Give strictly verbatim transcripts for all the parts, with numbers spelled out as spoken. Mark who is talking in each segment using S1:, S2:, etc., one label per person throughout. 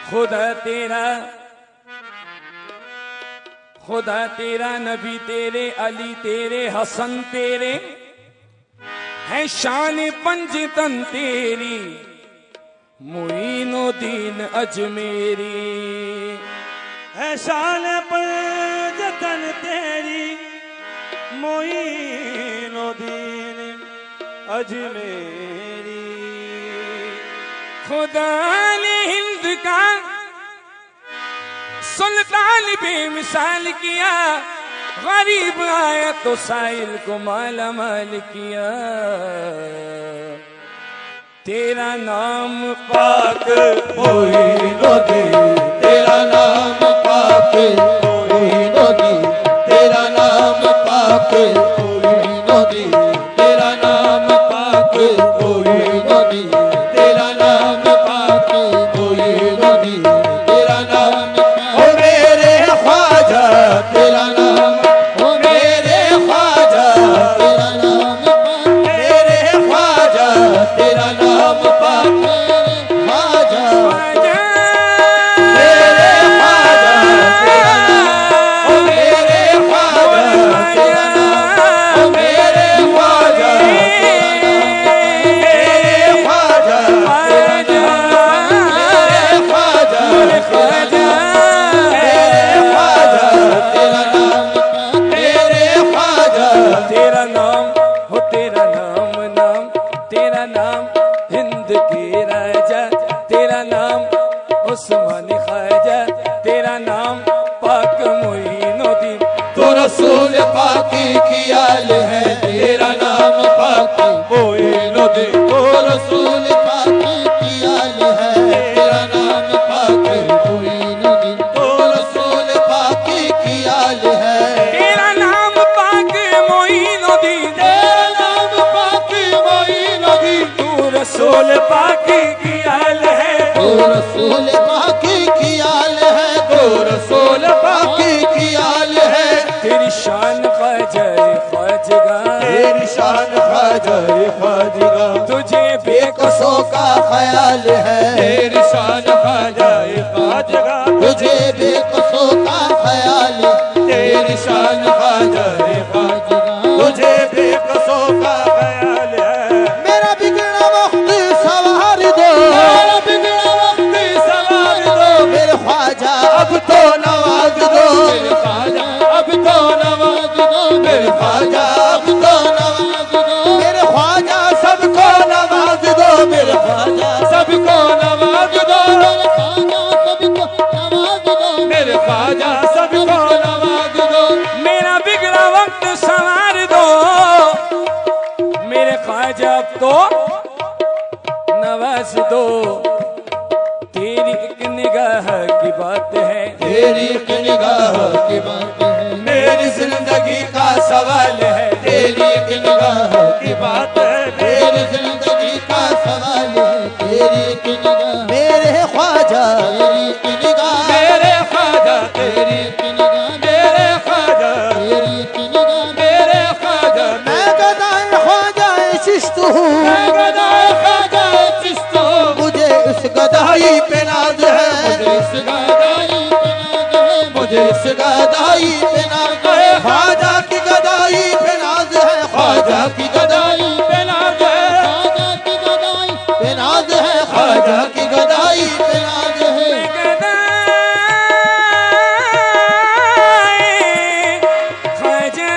S1: خدا تیرا خدا تیرا نبی تیرے علی تیرے حسن تیرے ہے شان پنجتن تیری معین الدین اجمیری
S2: ہے شان پنجتن تیری معین الدین اجمیری
S1: خدا نے ہند کا سلطان بے مثال کیا غریب آیا تو سائل کو مالا مال کیا تیرا نام پاک
S3: معین الدین تیرا نام پاک معین الدین تیرا نام پاک معین الدین تیرا نام پاک معین الدین تیرا نام پاک معین الدین تیرا نام او میرے خواجہ تیرا نام او میرے خواجہ تیرا نام پاک میرے خواجہ تیرا نام پاک خواجہ میرے خواجہ تیرا نام او میرے خواجہ تیرا نام او میرے خواجہ میرے خواجہ میرے خواجہ میرے خواجہ تیرا نام میرے خواجہ
S1: تیرا نام ہو تیرا نام نام تیرا نام ہند کے راجا تیرا نام عثمان خواجہ تیرا نام پاک معین الدین
S3: تو رسول پاکی کی آل ہے تیرا نام پاکی معین الدین تو رسول پاکی کی آل ہے تیرا نام پاکی معین الدین تو رسول پاکی کی آل ہے
S1: تیرا نام پاک معین الدین
S3: تیرا نام پاکی معین الدین
S1: تو رسول پاکی کی آل ہے
S3: تو رسول پاکی کی آل ہے تو رسول پاکی کی آل ہے
S1: تیری شان خواجہ خواجگاں
S3: تیری شان خواجہ خواجگاں
S1: تجھے بے
S3: بے قصوں کا خیال ہے
S2: تیری شان خواجہ خواجگاں
S3: تجھے بے قصوں کا خیال
S2: تیری شان خواجہ
S3: خواجگاں
S2: تجھے بے قصوں کا خیال ہے
S3: میرا بگڑا وقت سوار دو میرا بگڑا وقت سوار دو میرے خواجہ اب تو نواز دو میرے خواجہ اب تو نواز دو میرے خواجہ اب تو نواز دو میرے خواجہ سب کو نواز دو میرے خواجہ سب کو نواز دو میرے خواجہ سب کو نواز دو
S2: میرے خواجہ سب کو نواز دو
S1: میرا بگڑا وقت سنوار دو میرے خواجہ اب تو نواز دو تیری ایک نگاہ کی بات ہے
S3: تیری ایک نگاہ کی بات ہے
S2: میری زندگی کا سوال ہے
S3: تیری ایک نگاہ
S2: کی بات ہے
S3: میری زندگی کا سوال ہے تیری ایک نگاہ میرے خواجہ تیری ایک نگاہ
S2: میرے خواجہ
S3: تیری ایک نگاہ
S2: میرے خواجہ
S3: تیری ایک نگاہ
S2: میرے خواجہ
S3: میں گدائے خواجہ چشت ہوں
S2: میں گدائے خواجہ چشت ہوں
S3: مجھے اس گدائی پہ ناز ہے
S2: مجھے اس گدائی پہ ناز ہے
S3: مجھے اس گدائی پہ ناز ہے خواجہ کی گدائی پہ ناز ہے خواجہ کی گدائی
S2: پہ ناز ہے
S3: خواجہ کی گدائی پہ ناز ہے خواجہ کی گدائی پہ ناز ہے
S1: خواجہ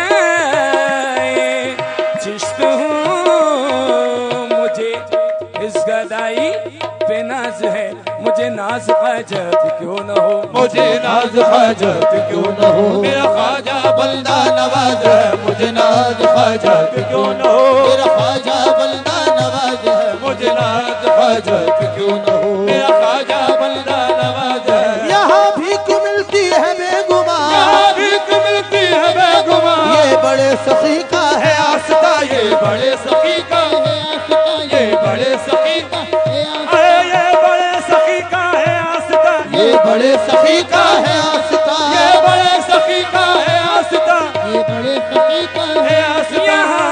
S1: چشت ہوں مجھے اس گدائی پہ ناز ہے مجھے ناز خواجہ کیوں نہ ہو
S3: مجھے ناز خواجہ کیوں نہ ہو میرا خواجہ بندہ نواز ہے مجھے ناز خواجہ کیوں نہ ہو میرا خواجہ بندہ نواز ہے مجھے ناز خواجہ کیوں نہ ہو میرا خواجہ بندہ نواز ہے یہاں بھیک ملتی ہے بے گمان
S2: یہاں بھیک ملتی ہے بے گمان
S3: یہ بڑے سخی کا ہے آستہ یہ بڑے سخی کا ہے آستہ یہ بڑے سخی کا ہے آستہ
S2: یہ بڑے سخی کا ہے آستہ
S3: یہ بڑے سخی کا ہے آستہ
S2: یہ بڑے سخی کا ہے آستہ
S3: یہ بڑے سخی کا ہے
S2: ہے آستہ
S1: یہاں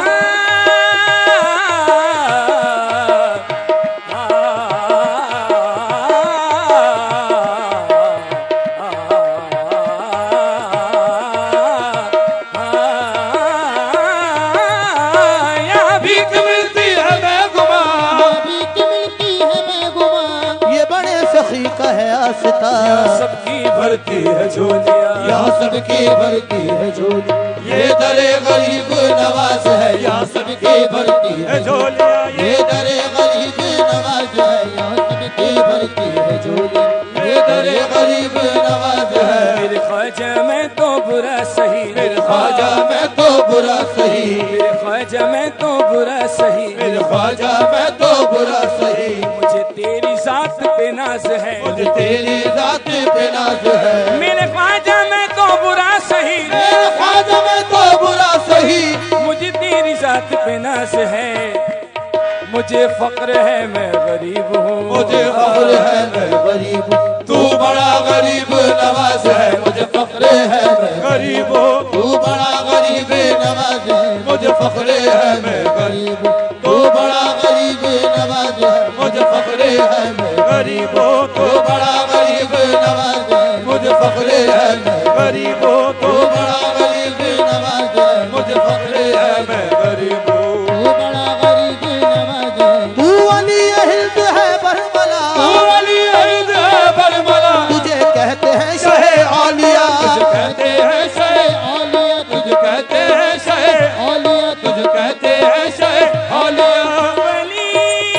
S3: کی بھرتی ہے جھولی یہ در غریب نواز ہے یہاں سب کی بھرتی ہے جھولی یہ در غریب نواز ہے یہاں سب کی بھرتی ہے جھولی یہ در غریب نواز ہے
S1: میرے خواجہ میں تو برا سہی
S3: میرے خواجہ میں تو برا سہی
S1: میرے خواجہ میں تو برا سہی
S3: میرے خواجہ میں تو برا سہی
S1: مجھے تیری ذات پہ ناز ہے
S3: مجھے تیری ذات پہ ناز ہے
S1: میرے خواجہ میں تو برا سہی
S3: میرے خواجہ میں تو برا سہی
S1: مجھے تیری ذات پہ ناز ہے مجھے فقر ہے میں غریب ہوں
S3: مجھے فخر ہے میں غریب ہوں تو بڑا غریب نواز ہے مجھے فخر ہے میں غریب ہوں تو بڑا غریب نواز ہے مجھے فخر ہے میں غریب ہوں تو بڑا غریب نواز ہے مجھے فخر ہے میں غریب ہوں تو بڑا غریب نواز ہے مجھے فخر ہے میں غریب ہوں تو بڑا غریب نواز ہے مجھے فخر ہے میں غریب ہوں تو بڑا غریب نواز ہے تو ولی ہند ہے برملا تو ولی ہند ہے برملا تجھے کہتے ہیں شہ اولیاء تجھے کہتے ہیں شہ اولیاء تجھے کہتے ہیں شہ اولیاء تجھے کہتے ہیں شہ اولیاء
S1: ولی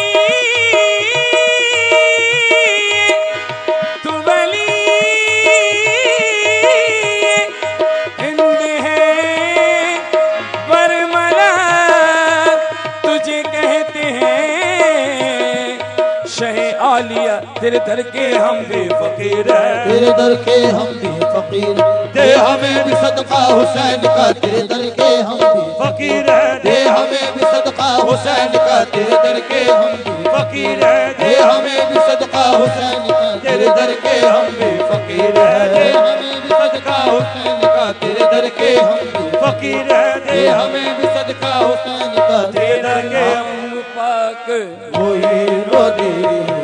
S1: تو ولی ہند ہے برملا تجھے کہتے ہیں شہ اولیاء تیرے در کے ہم بھی فقیر ہیں
S3: تیرے در کے ہم بھی فقیر دے ہمیں بھی صدقہ حسین کا تیرے در کے ہم بھی
S2: فقیر ہے
S3: دے ہمیں بھی صدقہ حسین کا تیرے در کے ہم بھی
S2: فقیر ہے
S3: دے ہمیں بھی صدقہ حسین کا تیرے در کے ہم بھی فقیر ہے دے ہمیں بھی صدقہ حسین کا تیرے در کے ہم بھی
S2: فقیر ہے
S3: دے ہمیں بھی صدقہ حسین کا تیرے در کے ہم
S1: ہم پاک
S3: وہی رو دے